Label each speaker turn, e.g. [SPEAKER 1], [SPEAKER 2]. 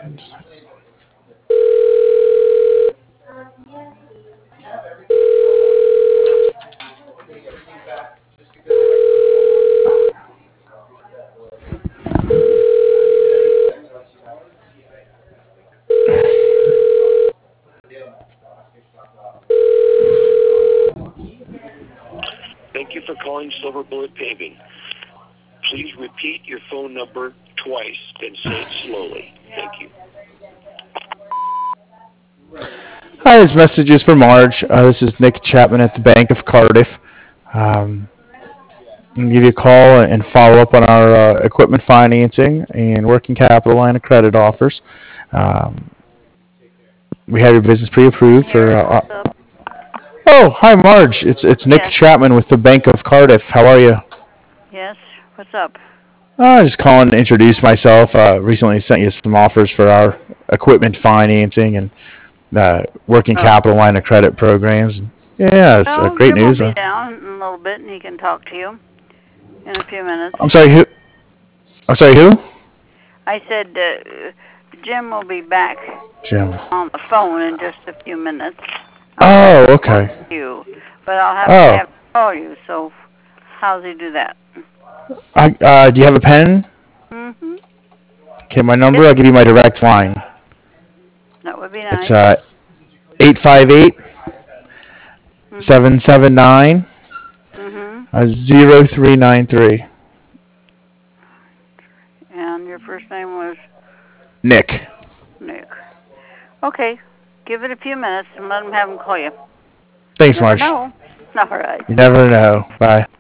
[SPEAKER 1] Thank you for calling Silver Bullet Paving. Please repeat your phone number twice, then say it slowly. Thank you.
[SPEAKER 2] Hi, this message is for Marge. This is Nick Chapman at the Bank of Cardiff. I'm going to give you a call and follow up on our equipment financing and working capital line of credit offers. Um, we have your business pre-approved for.
[SPEAKER 3] Yes, what's up?
[SPEAKER 2] Oh, hi, Marge. It's Nick
[SPEAKER 3] Yes,
[SPEAKER 2] Chapman with the Bank of Cardiff. How are you?
[SPEAKER 3] yes, what's up?
[SPEAKER 2] Just calling to introduce myself. Recently sent you some offers for our equipment financing and working
[SPEAKER 3] Oh,
[SPEAKER 2] capital line of credit programs. Yeah, it's
[SPEAKER 3] well,
[SPEAKER 2] great
[SPEAKER 3] Jim will
[SPEAKER 2] news.
[SPEAKER 3] be down in a little bit and he can talk to you in a few minutes.
[SPEAKER 2] I'm sorry, who? I'm sorry, who?
[SPEAKER 3] I said Jim will be back
[SPEAKER 2] Jim.
[SPEAKER 3] on the phone in just a few minutes. I'll try
[SPEAKER 2] Oh,
[SPEAKER 3] to talk
[SPEAKER 2] okay.
[SPEAKER 3] to you, but I'll have to
[SPEAKER 2] Oh,
[SPEAKER 3] have to call you, so how's he do that?
[SPEAKER 2] do you have a pen?
[SPEAKER 3] Mm-hmm.
[SPEAKER 2] Okay, my number.
[SPEAKER 3] Yes,
[SPEAKER 2] I'll give you my direct line.
[SPEAKER 3] that would be
[SPEAKER 2] It's
[SPEAKER 3] nice.
[SPEAKER 2] 858
[SPEAKER 3] Mm-hmm.
[SPEAKER 2] 779
[SPEAKER 3] Mm-hmm.
[SPEAKER 2] 0393.
[SPEAKER 3] And your first name was
[SPEAKER 2] Nick.
[SPEAKER 3] Nick. Okay, give it a few minutes and let him have him call you.
[SPEAKER 2] Thanks,
[SPEAKER 3] Never
[SPEAKER 2] Marge.
[SPEAKER 3] know. All right.
[SPEAKER 2] You never know. Bye.